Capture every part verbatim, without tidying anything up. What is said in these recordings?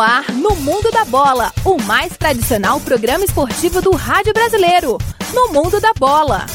ar, no Mundo da Bola, o mais tradicional programa esportivo do rádio brasileiro. No Mundo da Bola.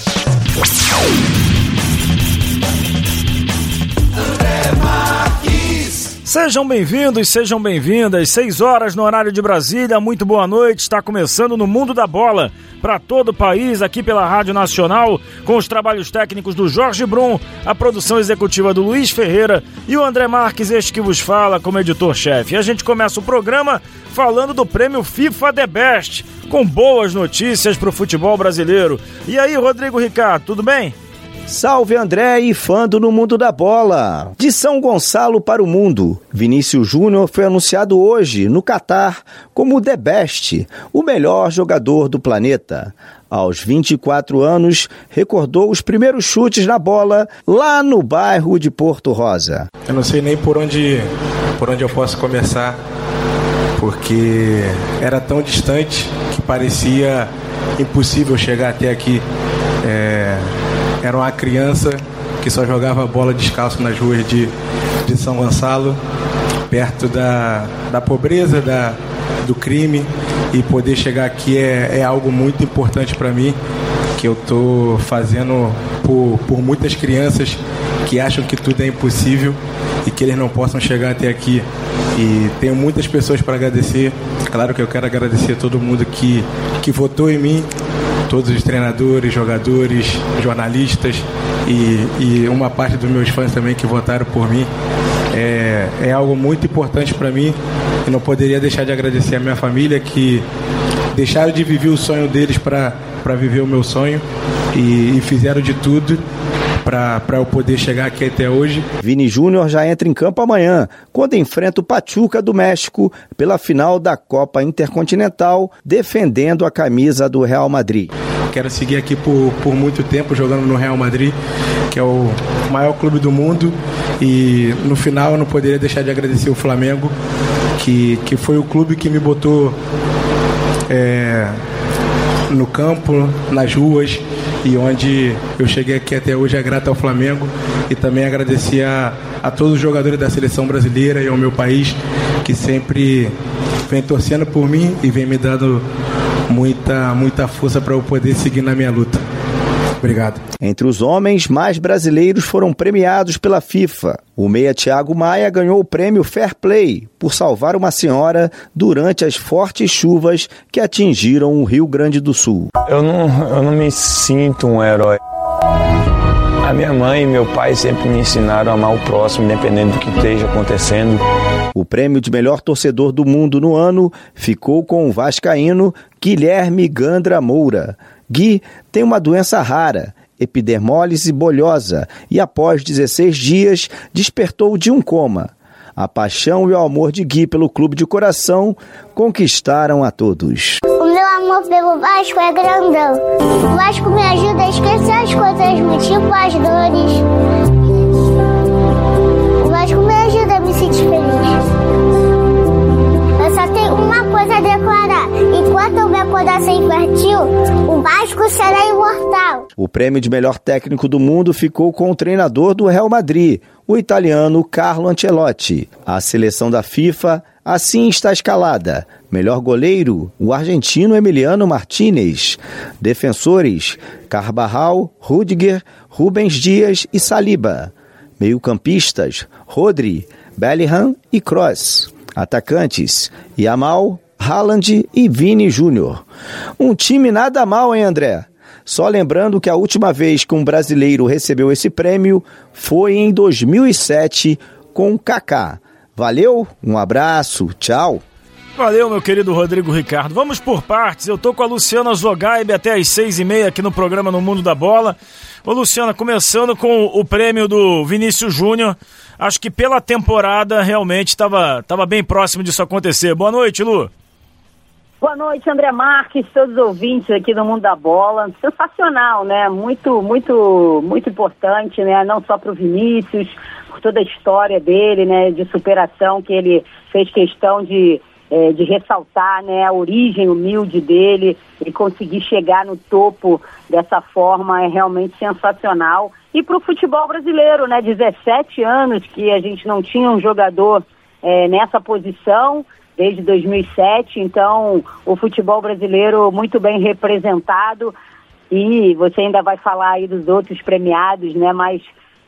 Sejam bem-vindos, sejam bem-vindas. seis horas no horário de Brasília. Muito boa noite. Está começando no Mundo da Bola para todo o país, aqui pela Rádio Nacional, com os trabalhos técnicos do Jorge Brum, a produção executiva do Luiz Ferreira e o André Marques, este que vos fala como editor-chefe. E a gente começa o programa falando do prêmio FIFA The Best, com boas notícias para o futebol brasileiro. E aí, Rodrigo Ricardo, tudo bem? Salve André e Fando no Mundo da Bola. De São Gonçalo para o mundo, Vinícius Júnior foi anunciado hoje no Catar como o The Best, o melhor jogador do planeta. Aos vinte e quatro anos, recordou os primeiros chutes na bola lá no bairro de Porto Rosa. Eu não sei nem por onde, por onde eu posso começar, porque era tão distante que parecia impossível chegar até aqui. É... Era uma criança que só jogava bola descalço nas ruas de, de São Gonçalo, perto da, da pobreza, da, do crime, e poder chegar aqui é, é algo muito importante para mim, que eu estou fazendo por, por muitas crianças que acham que tudo é impossível e que eles não possam chegar até aqui. E tenho muitas pessoas para agradecer. Claro que eu quero agradecer a todo mundo que, que votou em mim, todos os treinadores, jogadores, jornalistas e, e uma parte dos meus fãs também que votaram por mim. É, é algo muito importante para mim e não poderia deixar de agradecer a minha família, que deixaram de viver o sonho deles para viver o meu sonho e, e fizeram de tudo para eu poder chegar aqui até hoje. Vini Júnior já entra em campo amanhã, quando enfrenta o Pachuca do México pela final da Copa Intercontinental, defendendo a camisa do Real Madrid. Quero seguir aqui por, por muito tempo jogando no Real Madrid, que é o maior clube do mundo, e no final eu não poderia deixar de agradecer o Flamengo, que, que foi o clube que me botou é, no campo, nas ruas, e onde eu cheguei aqui até hoje é grato ao Flamengo, e também agradecer a, a todos os jogadores da seleção brasileira e ao meu país, que sempre vem torcendo por mim e vem me dando muita, muita força para eu poder seguir na minha luta. Obrigado. Entre os homens, mais brasileiros foram premiados pela FIFA. O meia Thiago Maia ganhou o prêmio Fair Play por salvar uma senhora durante as fortes chuvas que atingiram o Rio Grande do Sul. Eu não, eu não me sinto um herói. A minha mãe e meu pai sempre me ensinaram a amar o próximo, independente do que esteja acontecendo. O prêmio de melhor torcedor do mundo no ano ficou com o vascaíno Guilherme Gandra Moura. Gui tem uma doença rara, epidermólise bolhosa, e após dezesseis dias despertou de um coma. A paixão e o amor de Gui pelo clube de coração conquistaram a todos. O meu amor pelo Vasco é grandão. O Vasco me ajuda a esquecer as coisas ruins, tipo as dores. O Vasco me ajuda a me sentir feliz. Eu só tenho uma coisa a declarar: enquanto eu me acordar sem infantil, o Vasco será imortal. O prêmio de melhor técnico do mundo ficou com o treinador do Real Madrid, o italiano Carlo Ancelotti. A seleção da FIFA assim está escalada: melhor goleiro, o argentino Emiliano Martínez; defensores, Carvajal, Rüdiger, Rubens Dias e Saliba; meio-campistas, Rodri, Bellingham e Kroos; atacantes, Yamal, Haaland e Vini Júnior. Um time nada mal, hein, André? Só lembrando que a última vez que um brasileiro recebeu esse prêmio foi em dois mil e sete com o Kaká. Valeu, um abraço, tchau. Valeu, meu querido Rodrigo Ricardo. Vamos por partes. Eu tô com a Luciana Zogaib até às seis e meia aqui no programa No Mundo da Bola. Ô, Luciana, começando com o prêmio do Vinícius Júnior. Acho que pela temporada realmente estava tava bem próximo disso acontecer. Boa noite, Lu. Boa noite, André Marques, todos os ouvintes aqui do Mundo da Bola. Sensacional, né? Muito, muito, muito importante, né? Não só para o Vinícius, por toda a história dele, né? De superação que ele fez questão de, é, de ressaltar, né? A origem humilde dele e conseguir chegar no topo dessa forma é realmente sensacional. E para o futebol brasileiro, né? dezessete anos que a gente não tinha um jogador é, nessa posição. desde dois mil e sete, então o futebol brasileiro muito bem representado, e você ainda vai falar aí dos outros premiados, né, mas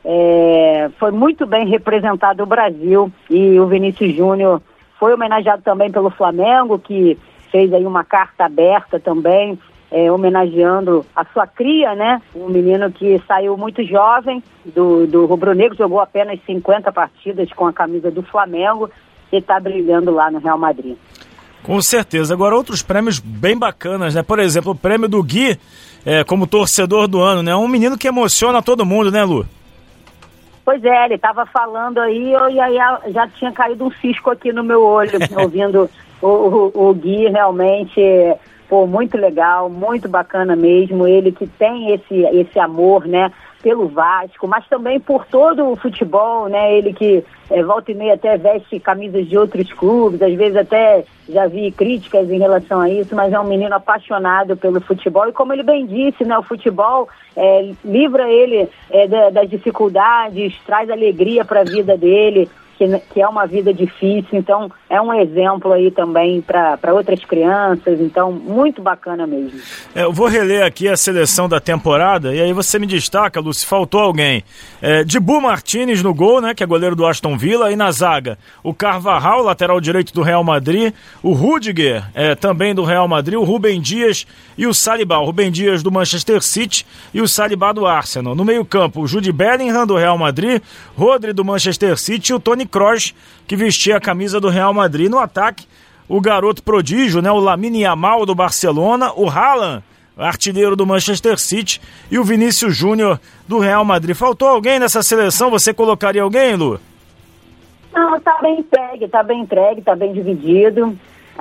é, foi muito bem representado o Brasil, e o Vinícius Júnior foi homenageado também pelo Flamengo, que fez aí uma carta aberta também, é, homenageando a sua cria, né, um menino que saiu muito jovem do, do rubro-negro, jogou apenas cinquenta partidas com a camisa do Flamengo, e está brilhando lá no Real Madrid. Com certeza. Agora, outros prêmios bem bacanas, né? Por exemplo, o prêmio do Gui, é, como torcedor do ano, né? Um menino que emociona todo mundo, né, Lu? Pois é, ele estava falando aí, eu, e aí já tinha caído um cisco aqui no meu olho, ouvindo o, o, o Gui, realmente, pô, muito legal, muito bacana mesmo, ele que tem esse, esse amor, né, pelo Vasco, mas também por todo o futebol, né, ele que é, volta e meia até veste camisas de outros clubes, às vezes até já vi críticas em relação a isso, mas é um menino apaixonado pelo futebol, e como ele bem disse, né, o futebol é, livra ele é, das dificuldades, traz alegria para a vida dele, que, que é uma vida difícil, então é um exemplo aí também para outras crianças, então muito bacana mesmo. É, eu vou reler aqui a seleção da temporada, e aí você me destaca, Lu, se faltou alguém. É, Dibu Martínez no gol, né, que é goleiro do Aston Villa, e na zaga o Carvajal, lateral direito do Real Madrid, o Rudiger, é, também do Real Madrid, o Rubem Dias e o Saliba, o Rubem Dias do Manchester City e o Saliba do Arsenal. No meio campo, o Jude Bellingham do Real Madrid, Rodri do Manchester City e o Toni Kroos, que vestia a camisa do Real Madrid. No ataque, o garoto prodígio, né, o Lamine Yamal do Barcelona, o Haaland, artilheiro do Manchester City, e o Vinícius Júnior do Real Madrid. Faltou alguém nessa seleção? Você colocaria alguém, Lu? Não, tá bem entregue, tá bem entregue, tá bem dividido.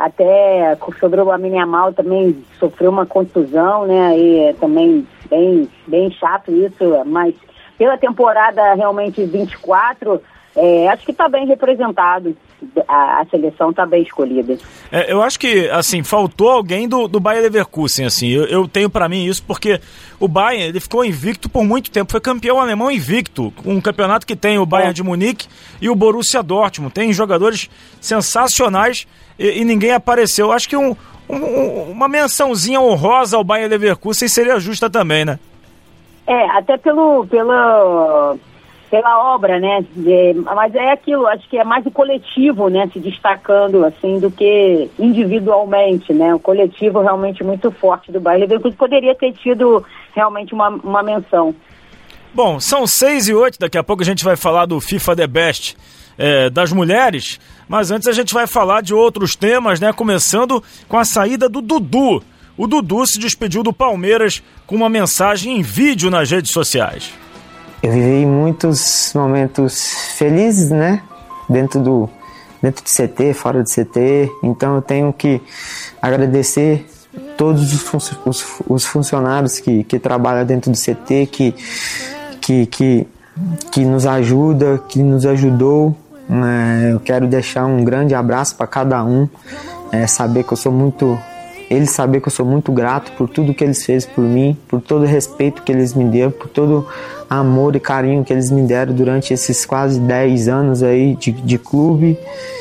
Até sobre o Lamine Yamal também sofreu uma contusão, né, e também bem, bem chato isso, mas pela temporada realmente vinte e quatro, É, acho que está bem representado, a, a seleção está bem escolhida. É, eu acho que, assim, faltou alguém do, do Bayer Leverkusen, assim, eu, eu tenho para mim isso, porque o Bayern, ele ficou invicto por muito tempo, foi campeão alemão invicto, um campeonato que tem o Bayern é. de Munique e o Borussia Dortmund, tem jogadores sensacionais e, e ninguém apareceu. Eu acho que um, um, uma mençãozinha honrosa ao Bayer Leverkusen seria justa também, né? É, até pelo... pelo... pela obra, né, é, mas é aquilo, acho que é mais o coletivo, né, se destacando, assim, do que individualmente, né, o coletivo realmente muito forte do Bayer Leverkusen poderia ter tido realmente uma, uma menção. Bom, são seis e oito, daqui a pouco a gente vai falar do FIFA The Best é, das mulheres, mas antes a gente vai falar de outros temas, né, começando com a saída do Dudu. O Dudu se despediu do Palmeiras com uma mensagem em vídeo nas redes sociais. Eu vivi muitos momentos felizes, né? Dentro do, dentro do C T, fora do C T. Então eu tenho que agradecer todos os, fun- os, os funcionários que, que trabalham dentro do C T, que, que, que, que nos ajuda, que nos ajudou. É, eu quero deixar um grande abraço para cada um. É, saber que eu sou muito... Eles saber que eu sou muito grato por tudo que eles fez por mim, por todo o respeito que eles me deram, por todo amor e carinho que eles me deram durante esses quase dez anos aí de, de clube.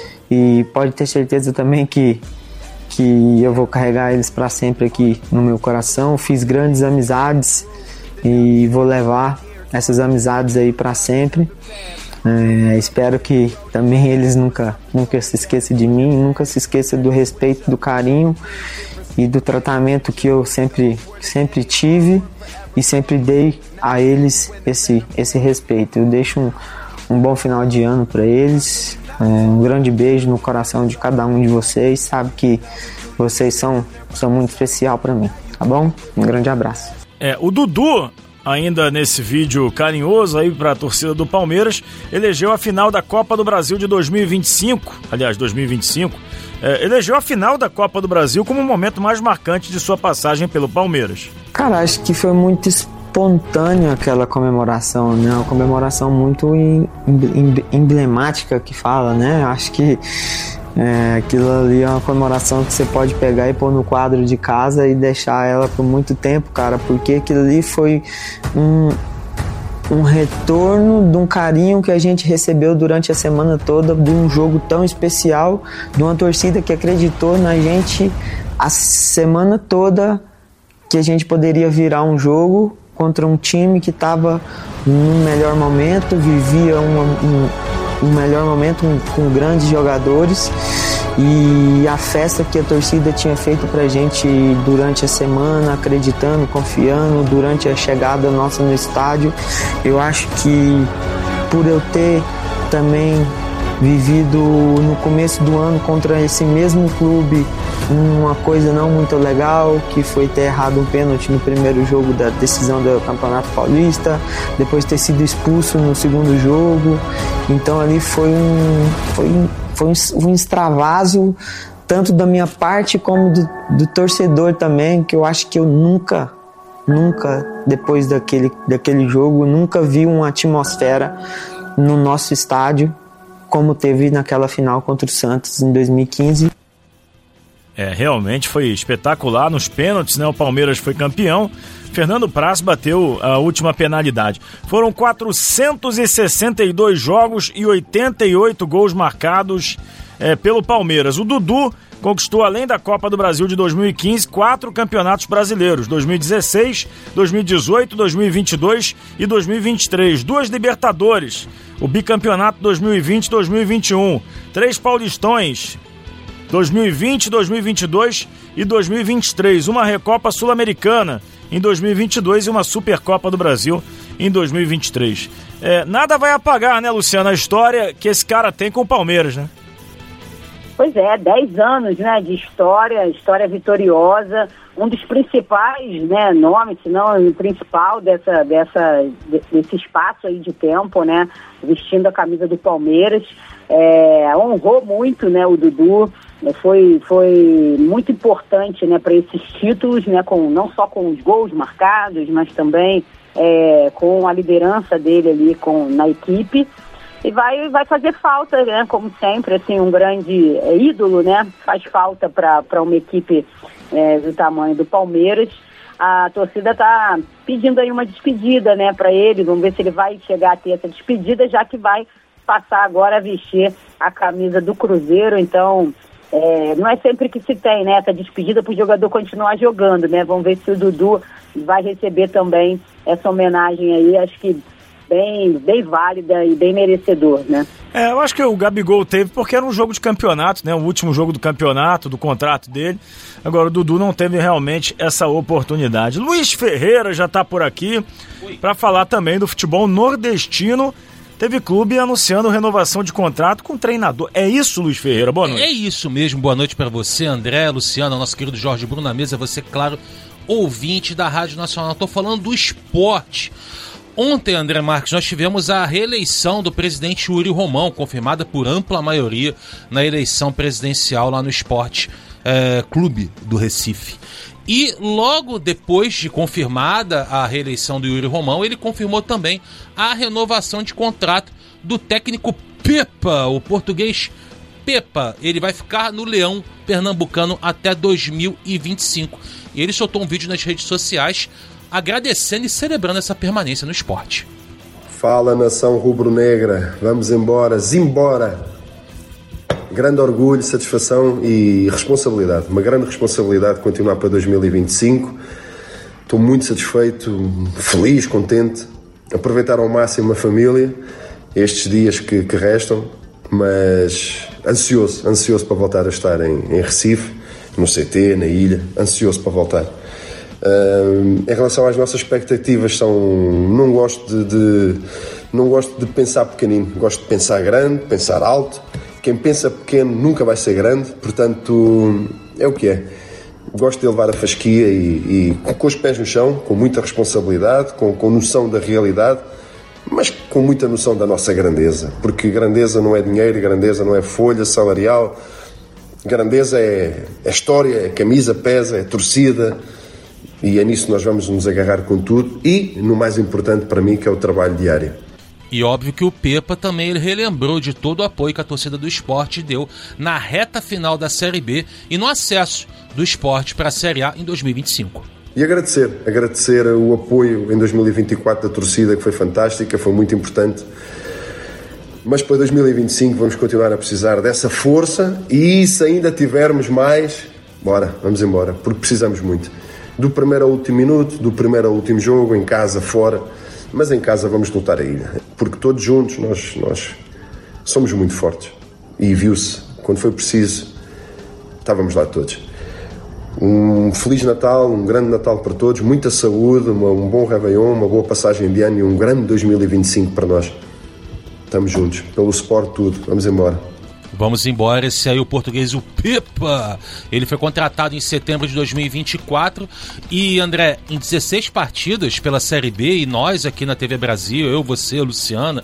E pode ter certeza também que, que eu vou carregar eles para sempre aqui no meu coração. Fiz grandes amizades e vou levar essas amizades aí para sempre. É, espero que também eles nunca, nunca se esqueçam de mim, nunca se esqueçam do respeito, do carinho e do tratamento que eu sempre, sempre tive e sempre dei a eles esse, esse respeito. Eu deixo um, um bom final de ano para eles, é, um grande beijo no coração de cada um de vocês, sabe que vocês são, são muito especial para mim, tá bom? Um grande abraço. É, o Dudu, ainda nesse vídeo carinhoso aí para a torcida do Palmeiras, elegeu a final da Copa do Brasil de dois mil e vinte e cinco, aliás, dois mil e vinte e cinco, é, elegeu a final da Copa do Brasil como o momento mais marcante de sua passagem pelo Palmeiras. Cara, acho que foi muito espontânea aquela comemoração, né? Uma comemoração muito emblemática que fala, né? Acho que é, aquilo ali é uma comemoração que você pode pegar e pôr no quadro de casa e deixar ela por muito tempo, cara, porque aquilo ali foi um, um retorno de um carinho que a gente recebeu durante a semana toda, de um jogo tão especial, de uma torcida que acreditou na gente a semana toda, que a gente poderia virar um jogo contra um time que estava no melhor momento, vivia uma, um, um melhor momento um, com grandes jogadores, e a festa que a torcida tinha feito pra gente durante a semana, acreditando, confiando, durante a chegada nossa no estádio. Eu acho que por eu ter também vivido no começo do ano contra esse mesmo clube uma coisa não muito legal, que foi ter errado um pênalti no primeiro jogo da decisão do Campeonato Paulista, depois ter sido expulso no segundo jogo. Então ali foi um, foi um, foi um extravaso, tanto da minha parte como do, do torcedor também, que eu acho que eu nunca, nunca, depois daquele, daquele jogo, nunca vi uma atmosfera no nosso estádio como teve naquela final contra o Santos em dois mil e quinze. É, realmente foi espetacular nos pênaltis, né? O Palmeiras foi campeão. Fernando Praz bateu a última penalidade. Foram quatrocentos e sessenta e dois jogos e oitenta e oito gols marcados é, pelo Palmeiras. O Dudu conquistou, além da Copa do Brasil de dois mil e quinze, quatro campeonatos brasileiros: dois mil e dezesseis, dois mil e dezoito, dois mil e vinte e dois e dois mil e vinte e três. Duas Libertadores, o bicampeonato dois mil e vinte e dois mil e vinte e um. Três Paulistões, dois mil e vinte, dois mil e vinte e dois e dois mil e vinte e três. Uma Recopa Sul-Americana em dois mil e vinte e dois e uma Supercopa do Brasil em dois mil e vinte e três. É, nada vai apagar, né, Luciano, a história que esse cara tem com o Palmeiras, né? Pois é, dez anos, né, de história, história vitoriosa, um dos principais, né, nomes, se não o principal dessa, dessa, desse espaço aí de tempo, né, vestindo a camisa do Palmeiras. É, honrou muito, né, o Dudu, foi, foi muito importante, né, para esses títulos, né, com, não só com os gols marcados, mas também é, com a liderança dele ali com, na equipe. E vai, vai fazer falta, né, como sempre, assim, um grande é, ídolo, né, faz falta para uma equipe é, do tamanho do Palmeiras. A torcida está pedindo aí uma despedida, né, para ele. Vamos ver se ele vai chegar a ter essa despedida, já que vai passar agora a vestir a camisa do Cruzeiro. Então, é, não é sempre que se tem, né, essa despedida para o jogador continuar jogando, né. Vamos ver se o Dudu vai receber também essa homenagem aí, acho que bem, bem válida e bem merecedor, né. É, eu acho que o Gabigol teve porque era um jogo de campeonato, né, o último jogo do campeonato, do contrato dele. Agora o Dudu não teve realmente essa oportunidade. Luiz Ferreira já está por aqui para falar também do futebol nordestino. Teve clube anunciando renovação de contrato com treinador. É isso, Luiz Ferreira? Boa noite. É isso mesmo. Boa noite para você, André, Luciano, nosso querido Jorge Bruno na mesa. Você, claro, ouvinte da Rádio Nacional. Estou falando do esporte. Ontem, André Marques, nós tivemos a reeleição do presidente Yuri Romão, confirmada por ampla maioria na eleição presidencial lá no Esporte é, Clube do Recife. E logo depois de confirmada a reeleição do Yuri Romão, ele confirmou também a renovação de contrato do técnico Pepa, o português Pepa. Ele vai ficar no Leão Pernambucano até dois mil e vinte e cinco. E ele soltou um vídeo nas redes sociais agradecendo e celebrando essa permanência no esporte. Fala, nação rubro-negra, vamos embora, zimbora. Grande orgulho, satisfação e responsabilidade, uma grande responsabilidade de continuar para dois mil e vinte e cinco. Estou muito satisfeito, feliz, contente, aproveitar ao máximo a família, estes dias que, que restam, mas ansioso, ansioso para voltar a estar em, em Recife, no C T, na ilha, ansioso para voltar. Uh, em relação às nossas expectativas, são, não gosto de, de, não gosto de pensar pequenino, gosto de pensar grande, pensar alto. Quem pensa pequeno nunca vai ser grande, portanto é o que é. Gosto de levar a fasquia e, e com os pés no chão, com muita responsabilidade, com, com noção da realidade, mas com muita noção da nossa grandeza, porque grandeza não é dinheiro, grandeza não é folha salarial, grandeza é, é história, é camisa, pesa, é torcida. E é nisso que nós vamos nos agarrar com tudo e no mais importante para mim, que é o trabalho diário. E óbvio que o Pepa também ele relembrou de todo o apoio que a torcida do esporte deu na reta final da Série B e no acesso do esporte para a Série A em dois mil e vinte e cinco. E agradecer, agradecer o apoio em dois mil e vinte e quatro da torcida, que foi fantástica, foi muito importante. Mas para dois mil e vinte e cinco vamos continuar a precisar dessa força e se ainda tivermos mais, bora, vamos embora, porque precisamos muito. Do primeiro ao último minuto, do primeiro ao último jogo, em casa, fora, mas em casa vamos lutar a ilha, porque todos juntos nós, nós somos muito fortes. E viu-se, quando foi preciso, estávamos lá todos. Um Feliz Natal, um grande Natal para todos, muita saúde, uma, um bom Réveillon, uma boa passagem de ano e um grande dois mil e vinte e cinco para nós. Estamos juntos, pelo Sport tudo, vamos embora. Vamos embora, esse aí é o português, o Pepa. Ele foi contratado em setembro de dois mil e vinte e quatro e, André, em dezesseis partidas pela Série B, e nós aqui na T V Brasil, eu, você, a Luciana,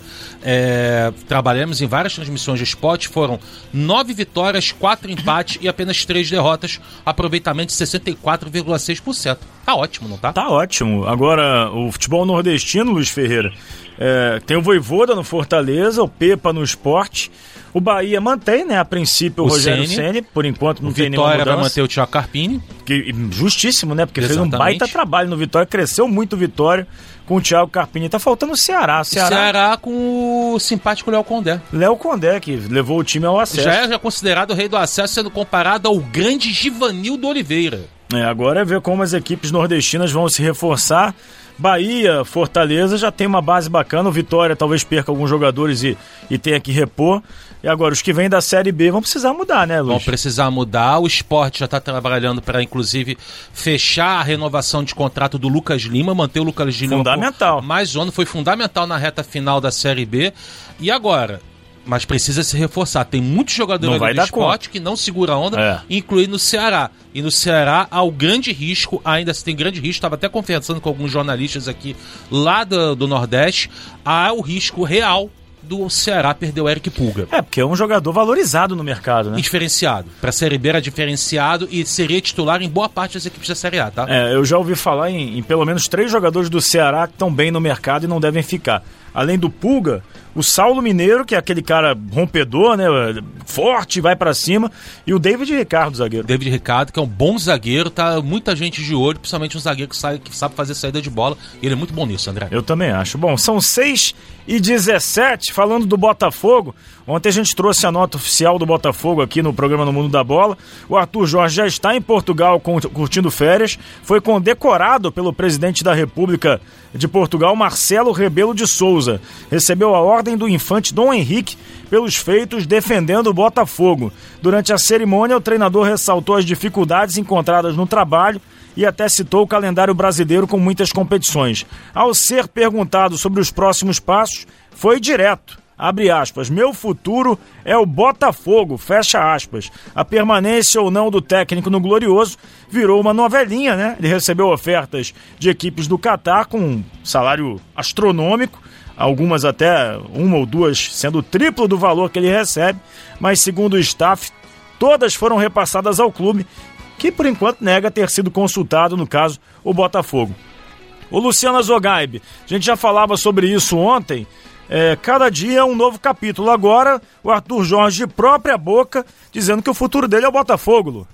é, trabalhamos em várias transmissões de esporte, foram nove vitórias, quatro empates e apenas três derrotas, aproveitamento de sessenta e quatro vírgula seis por cento. Tá ótimo, não tá? Tá ótimo. Agora, o futebol nordestino, Luiz Ferreira, é, tem o Vojvoda no Fortaleza, o Pepa no Sport. O Bahia mantém, né, a princípio, o, o Rogério Ceni, por enquanto não o tem nenhuma mudança. Vitória vai manter o Thiago Carpini. Que, justíssimo, né, porque Exatamente. fez um baita trabalho no Vitória, cresceu muito o Vitória com o Thiago Carpini. Tá faltando o Ceará. O Ceará, Ceará com o simpático Léo Condé. Léo Condé, que levou o time ao acesso. Já é já considerado o rei do acesso, sendo comparado ao grande Givanildo Oliveira. É, agora é ver como as equipes nordestinas vão se reforçar. Bahia, Fortaleza já tem uma base bacana, o Vitória talvez perca alguns jogadores e, e tenha que repor. E agora, os que vêm da Série B vão precisar mudar, né, Luiz? Vão precisar mudar. O Sport já está trabalhando para, inclusive, fechar a renovação de contrato do Lucas Lima, manter o Lucas Lima fundamental. Por mais um ano, foi fundamental na reta final da Série B. E agora? Mas precisa se reforçar. Tem muitos jogadores do Sport que não segura a onda, é. incluindo o Ceará. E no Ceará há o grande risco, ainda se tem grande risco, estava até conversando com alguns jornalistas aqui lá do, do Nordeste, há o risco real do Ceará perder o Eric Pulga. É, porque é um jogador valorizado no mercado, né? E diferenciado. Para a Série B era diferenciado e seria titular em boa parte das equipes da Série A, tá? É, eu já ouvi falar em, em pelo menos três jogadores do Ceará que estão bem no mercado e não devem ficar. Além do Pulga, o Saulo Mineiro, que é aquele cara rompedor, né? Forte, vai pra cima. E o David Ricardo, zagueiro. David Ricardo, que é um bom zagueiro, tá muita gente de olho, principalmente um zagueiro que, sai, que sabe fazer saída de bola. Ele é muito bom nisso, André. Eu também acho. Bom, são seis e dezessete, falando do Botafogo. Ontem a gente trouxe a nota oficial do Botafogo aqui no programa No Mundo da Bola. O Arthur Jorge já está em Portugal curtindo férias. Foi condecorado pelo presidente da República de Portugal, Marcelo Rebelo de Sousa. Recebeu a ordem do infante Dom Henrique pelos feitos defendendo o Botafogo. Durante a cerimônia, o treinador ressaltou as dificuldades encontradas no trabalho e até citou o calendário brasileiro com muitas competições. Ao ser perguntado sobre os próximos passos, foi direto. Abre aspas, meu futuro é o Botafogo, fecha aspas. A permanência ou não do técnico no Glorioso virou uma novelinha, né? Ele recebeu ofertas de equipes do Catar com um salário astronômico, algumas até uma ou duas sendo o triplo do valor que ele recebe, mas segundo o staff, todas foram repassadas ao clube, que por enquanto nega ter sido consultado, no caso, o Botafogo. O Luciano Zogaib, a gente já falava sobre isso ontem. É, cada dia é um novo capítulo. Agora, o Arthur Jorge de própria boca dizendo que o futuro dele é o Botafogo, Lu.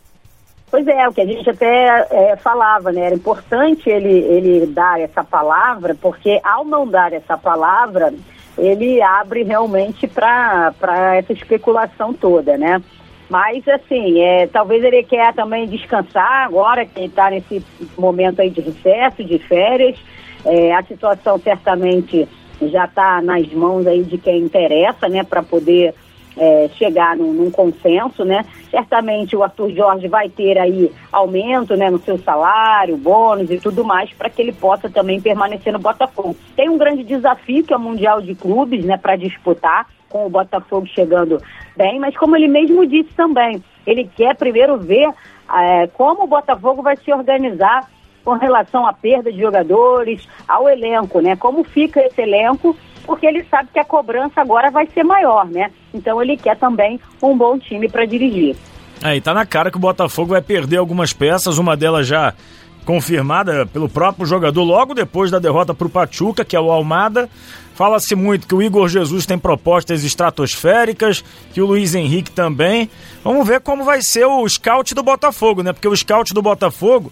Pois é, o que a gente até é, falava, né? Era importante ele, ele dar essa palavra, porque ao não dar essa palavra, ele abre realmente para essa especulação toda, né? Mas, assim, é, talvez ele quer também descansar agora, que ele está nesse momento aí de recesso, de férias. É, a situação certamente já está nas mãos aí de quem interessa, né, para poder é, chegar num, num consenso, né? Certamente o Arthur Jorge vai ter aí aumento, né, no seu salário, bônus e tudo mais, para que ele possa também permanecer no Botafogo. Tem um grande desafio, que é o Mundial de Clubes, né, para disputar, com o Botafogo chegando bem, mas como ele mesmo disse também, ele quer primeiro ver é, como o Botafogo vai se organizar com relação à perda de jogadores, ao elenco, né? Como fica esse elenco, porque ele sabe que a cobrança agora vai ser maior, né? Então ele quer também um bom time para dirigir. É, e tá na cara que o Botafogo vai perder algumas peças, uma delas já confirmada pelo próprio jogador logo depois da derrota para o Pachuca, que é o Almada. Fala-se muito que o Igor Jesus tem propostas estratosféricas, que o Luiz Henrique também. Vamos ver como vai ser o scout do Botafogo, né? Porque o scout do Botafogo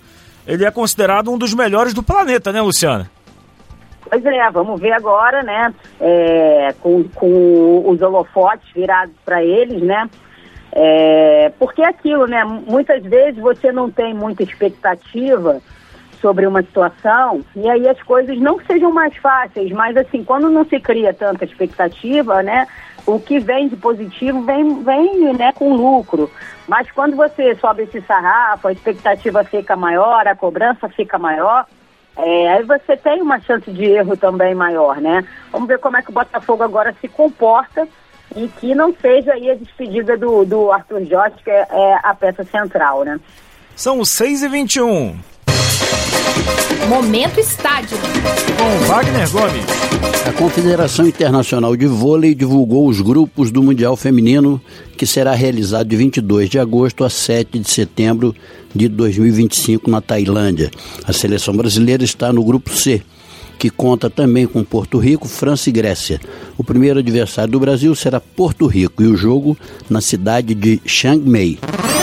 ele é considerado um dos melhores do planeta, né, Luciana? Pois é, vamos ver agora, né, é, com, com os holofotes virados para eles, né, é, porque é aquilo, né, muitas vezes você não tem muita expectativa sobre uma situação, e aí as coisas não sejam mais fáceis, mas assim, quando não se cria tanta expectativa, né, o que vem de positivo vem, vem né, com lucro. Mas quando você sobe esse sarrafo, a expectativa fica maior, a cobrança fica maior, é, aí você tem uma chance de erro também maior, né? Vamos ver como é que o Botafogo agora se comporta e que não seja aí a despedida do, do Arthur Jorge, que é, é a peça central, né? São seis e vinte e um. Momento Estádio. Com Wagner Gomes. A Confederação Internacional de Vôlei divulgou os grupos do Mundial Feminino, que será realizado de vinte e dois de agosto a sete de setembro de dois mil e vinte e cinco na Tailândia. A seleção brasileira está no grupo C, que conta também com Porto Rico, França e Grécia. O primeiro adversário do Brasil será Porto Rico e o jogo na cidade de Chiang Mai.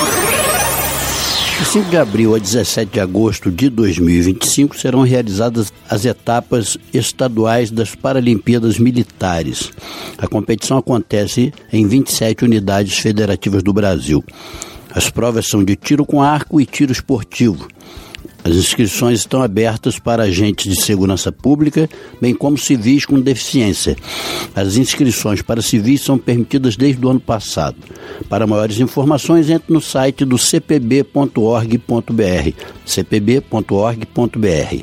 De cinco de abril a dezessete de agosto de dois mil e vinte e cinco serão realizadas as etapas estaduais das Paralimpíadas Militares. A competição acontece em vinte e sete unidades federativas do Brasil. As provas são de tiro com arco e tiro esportivo. As inscrições estão abertas para agentes de segurança pública, bem como civis com deficiência. As inscrições para civis são permitidas desde o ano passado. Para maiores informações, entre no site do c p b ponto org ponto b r, c p b ponto org ponto b r.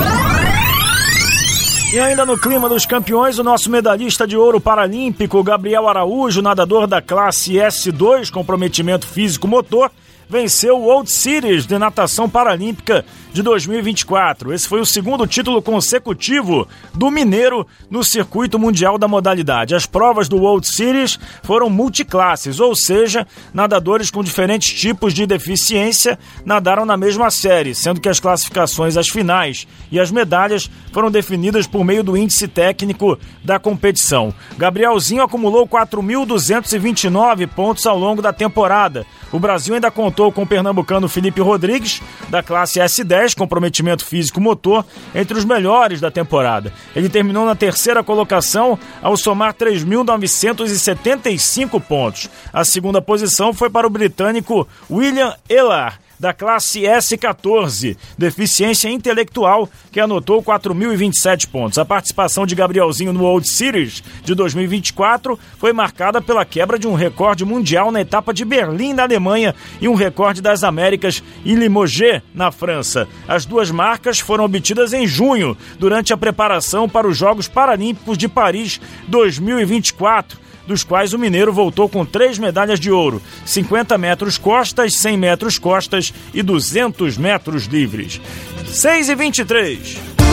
E ainda no clima dos campeões, o nosso medalhista de ouro paralímpico, Gabriel Araújo, nadador da classe S dois, comprometimento físico-motor, venceu o World Series de natação paralímpica de dois mil e vinte e quatro. Esse foi o segundo título consecutivo do mineiro no circuito mundial da modalidade. As provas do World Series foram multiclasses, ou seja, nadadores com diferentes tipos de deficiência nadaram na mesma série, sendo que as classificações às finais e as medalhas foram definidas por meio do índice técnico da competição. Gabrielzinho acumulou quatro mil duzentos e vinte e nove pontos ao longo da temporada. O Brasil ainda contou com o pernambucano Felipe Rodrigues, da classe S dez, comprometimento físico-motor, entre os melhores da temporada. Ele terminou na terceira colocação ao somar três mil novecentos e setenta e cinco pontos. A segunda posição foi para o britânico William Elar, da classe S quatorze, deficiência intelectual, que anotou quatro mil e vinte e sete pontos. A participação de Gabrielzinho no World Series de dois mil e vinte e quatro foi marcada pela quebra de um recorde mundial na etapa de Berlim, na Alemanha, e um recorde das Américas em Limoges, na França. As duas marcas foram obtidas em junho, durante a preparação para os Jogos Paralímpicos de Paris dois mil e vinte e quatro, dos quais o mineiro voltou com três medalhas de ouro, cinquenta metros costas, cem metros costas e duzentos metros livres. seis e vinte e três.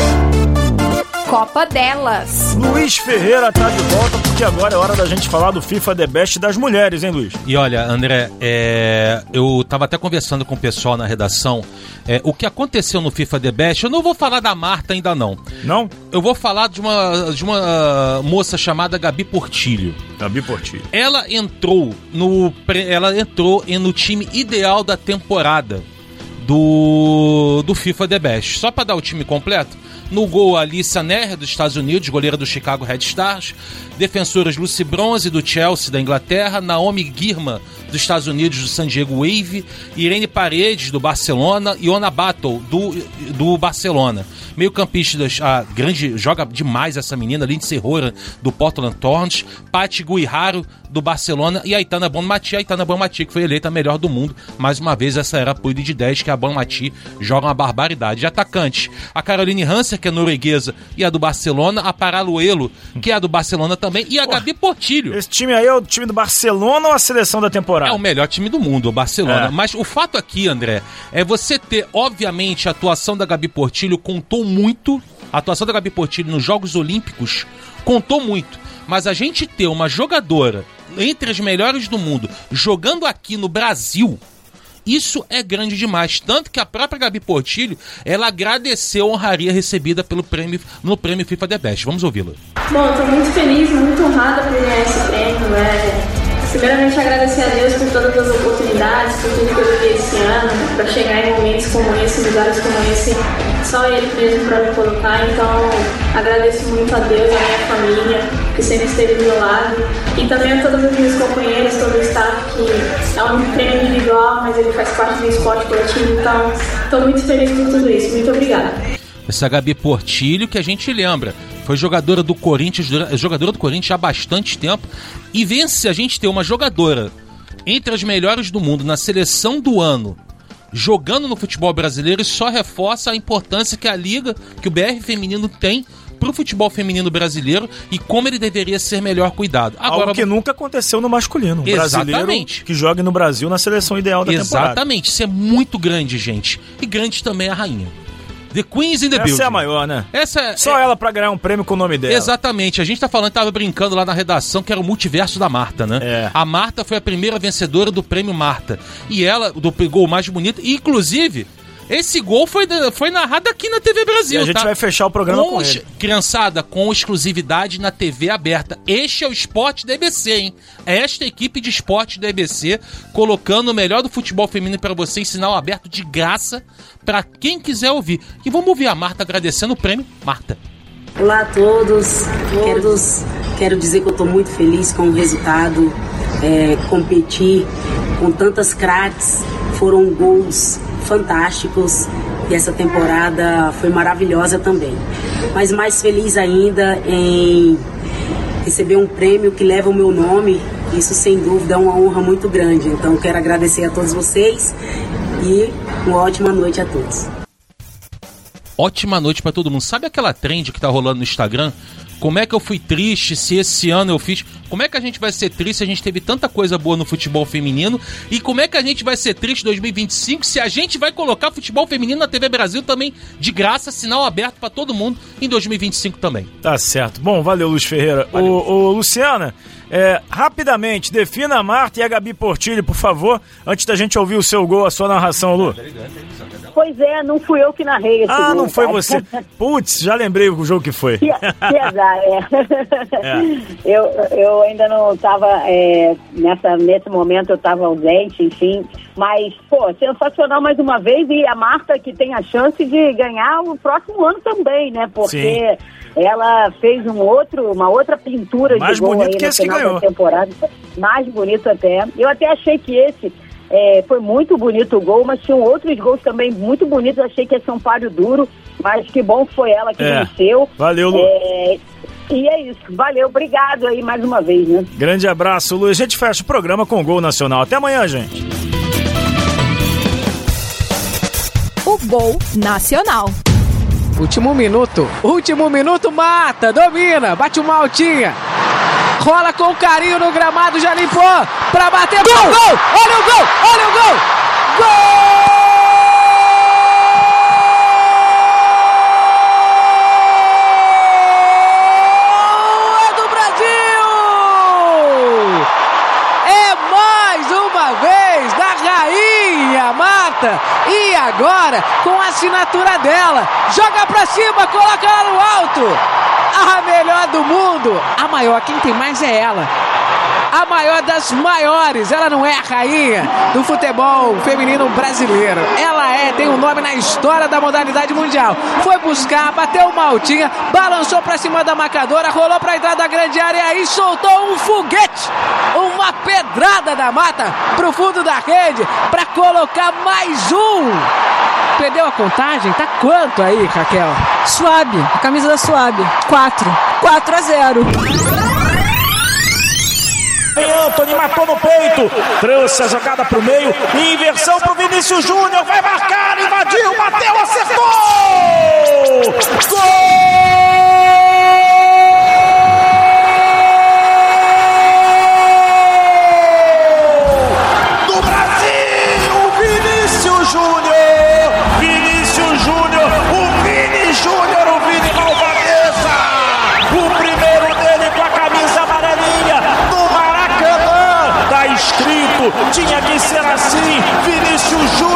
Copa delas. Luiz Ferreira tá de volta, porque agora é hora da gente falar do FIFA The Best das mulheres, hein, Luiz? E olha, André, é... eu tava até conversando com o pessoal na redação, é... o que aconteceu no FIFA The Best, eu não vou falar da Marta ainda não. Não? Eu vou falar de uma, de uma moça chamada Gabi Portilho. Gabi Portilho. Ela entrou no, ela entrou no time ideal da temporada do, do FIFA The Best. Só para dar o time completo: no gol, Alissa Neher, dos Estados Unidos, goleira do Chicago Red Stars. Defensoras, Lucy Bronze, do Chelsea, da Inglaterra. Naomi Girma, dos Estados Unidos, do San Diego Wave. Irene Paredes, do Barcelona. E Iona Battle, do, do Barcelona. Meio campistas, a grande, joga demais essa menina. Lindsay Horan, do Portland Thorns. Patti Guijarro, do Barcelona. E a Aitana Bonmati, a Aitana Bonmati, que foi eleita a melhor do mundo. Mais uma vez, essa era a apoio de dez, que a Bonmati joga uma barbaridade. De atacante, a Caroline Hanser, que é norueguesa e a do Barcelona. A Paraluelo, que é a do Barcelona também. E a Pô, Gabi Portilho. Esse time aí é o time do Barcelona ou a seleção da temporada? É o melhor time do mundo, o Barcelona. É. Mas o fato aqui, André, é você ter, obviamente, a atuação da Gabi Portilho contou muito. A atuação da Gabi Portilho nos Jogos Olímpicos contou muito. Mas a gente ter uma jogadora entre as melhores do mundo jogando aqui no Brasil, isso é grande demais. Tanto que a própria Gabi Portilho, ela agradeceu a honraria recebida pelo prêmio, no prêmio FIFA The Best. Vamos ouvi-la. Bom, estou muito feliz, muito honrada por ganhar esse prêmio. É Primeiramente, agradecer a Deus por todas as oportunidades, por tudo que eu vivi esse ano, para chegar em momentos como esse, lugares como esse, só Ele mesmo para me colocar. Então, agradeço muito a Deus, a minha família, que sempre esteve do meu lado, e também a todos os meus companheiros, todo o staff, que é um prêmio individual, mas ele faz parte do esporte coletivo. Então, estou muito feliz por tudo isso. Muito obrigada. Essa Gabi Portilho, que a gente lembra, foi jogadora do Corinthians, jogadora do Corinthians há bastante tempo, e vence a gente ter uma jogadora entre as melhores do mundo na seleção do ano, jogando no futebol brasileiro, e só reforça a importância que a liga, que o B R feminino tem para o futebol feminino brasileiro e como ele deveria ser melhor cuidado. Agora, algo que nunca aconteceu no masculino. Um exatamente. Brasileiro que joga no Brasil na seleção ideal da exatamente. temporada. Exatamente. Isso é muito grande, gente. E grande também é a rainha. The Queens in the Essa Building. é a maior, né? Essa Só é... ela pra ganhar um prêmio com o nome dela. Exatamente. A gente tá falando, tava brincando lá na redação, que era o multiverso da Marta, né? É. A Marta foi a primeira vencedora do prêmio Marta. E ela, do gol mais bonito, e inclusive... esse gol foi, foi narrado aqui na T V Brasil, e a gente tá? vai fechar o programa com, com ele. Criançada, com exclusividade na T V aberta. Este é o esporte da E B C, hein? É esta equipe de esporte da E B C colocando o melhor do futebol feminino para você em sinal aberto de graça para quem quiser ouvir. E vamos ouvir a Marta agradecendo o prêmio. Marta. Olá a todos. Todos. Quero, quero dizer que eu estou muito feliz com o resultado. É, competir com tantas craques, foram gols fantásticos e essa temporada foi maravilhosa também. Mas mais feliz ainda em receber um prêmio que leva o meu nome. Isso sem dúvida é uma honra muito grande. Então quero agradecer a todos vocês e uma ótima noite a todos. Ótima noite pra todo mundo. Sabe aquela trend que tá rolando no Instagram? Como é que eu fui triste se esse ano eu fiz... Como é que a gente vai ser triste se a gente teve tanta coisa boa no futebol feminino? E como é que a gente vai ser triste em dois mil e vinte e cinco se a gente vai colocar futebol feminino na T V Brasil também de graça, sinal aberto pra todo mundo em dois mil e vinte e cinco também? Tá certo. Bom, valeu, Luiz Ferreira. Valeu. Ô, ô, Luciana, é, rapidamente, defina a Marta e a Gabi Portilho, por favor, antes da gente ouvir o seu gol, a sua narração, Lu. Pois é, não fui eu que narrei esse Ah, gol, não foi cara. você. Putz, já lembrei o jogo que foi. Que, que azar, é. É. Eu, eu ainda não estava, é, nessa, nesse momento eu estava ausente, enfim. Mas, pô, sensacional mais uma vez. E a Marta que tem a chance de ganhar o próximo ano também, né? Porque sim, ela fez um outro, uma outra pintura mais de gol aí que no final ganhou. da temporada. Mais bonito até. Eu até achei que esse... É, foi muito bonito o gol, mas tinham outros gols também muito bonitos. Achei que ia ser um páreo duro, mas que bom que foi ela que é. venceu. Valeu, Lu. É, e é isso. Valeu, obrigado aí mais uma vez, né? Grande abraço, Lu. A gente fecha o programa com o Gol Nacional. Até amanhã, gente. O Gol Nacional. Último minuto. Último minuto, mata, domina, bate uma altinha. Rola com carinho no gramado, já limpou pra bater. Gol! Gol! Olha o gol! Olha o gol! Gol! É do Brasil! É mais uma vez da rainha Marta. E agora, com a assinatura dela, joga pra cima, coloca ela no alto. A melhor do mundo, a maior, quem tem mais é ela. A maior das maiores, ela não é a rainha do futebol feminino brasileiro. Ela é, tem um nome na história da modalidade mundial. Foi buscar, bateu uma altinha, balançou pra cima da marcadora, rolou pra entrada da grande área e aí soltou um foguete, uma pedrada da Mata pro fundo da rede pra colocar mais um. Perdeu a contagem? Tá quanto aí, Raquel? Suave, a camisa da Suave. quatro. quatro a zero. Antony matou no peito, trouxe a jogada pro meio, inversão pro Vinícius Júnior, vai marcar, invadiu, bateu, acertou! Gol! Tinha que ser assim, Vinícius Júnior.